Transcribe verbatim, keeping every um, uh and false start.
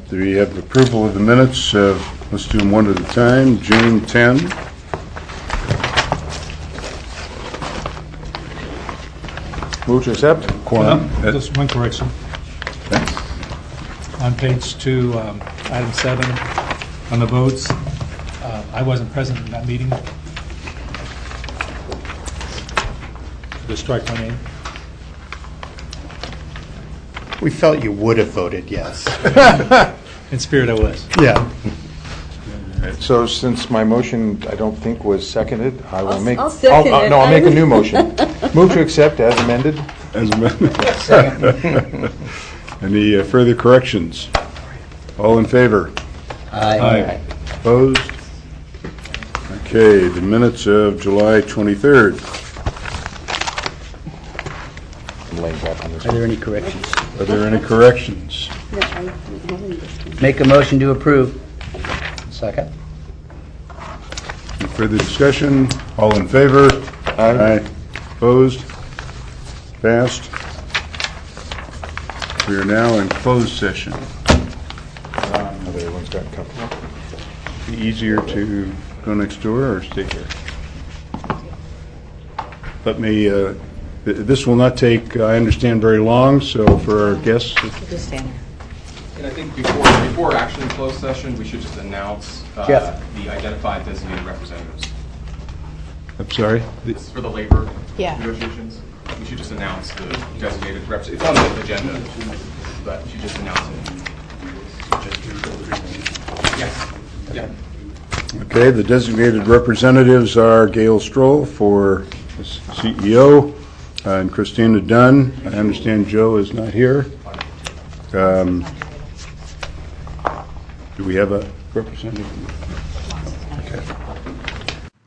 Do we have approval of the minutes? Uh, let's do them one at a time. June tenth. Move to accept. Quorum. Uh, Just one correction. Okay. On page two, um, item seven, on the votes, uh, I wasn't present in that meeting. Just strike my name. We felt you would have voted yes. In spirit, I was. Yeah. So since my motion, I don't think was seconded, I will I'll- make... I'll second uh, it. No, I'll make a new motion. Move to accept as amended. As amended. Any uh, further corrections? All in favor? Aye. Opposed? Okay, the minutes of July twenty-third. I'm laying back on this Are one. there any corrections? Are there any corrections? No, I haven't this one. Make a motion to approve. Second. Any further discussion? All in favor? Aye. Opposed? Passed. We are now in closed session. Everyone's got a couple. Be easier to go next door or stay here? Let me, uh, th- this will not take, I understand, very long, so for our guests, Just stand here. And I think before, before action in closed session, we should just announce uh, Jeff. the identified designated representatives. I'm sorry? This is for the labor Yeah. negotiations. We should just announce the designated representative. It's on the agenda, but you should just announce it. Yes. Yeah. Okay, the designated representatives are Gail Stroll for C E O and Christina Dunn. I understand Joe is not here. Um, Do we have a representative?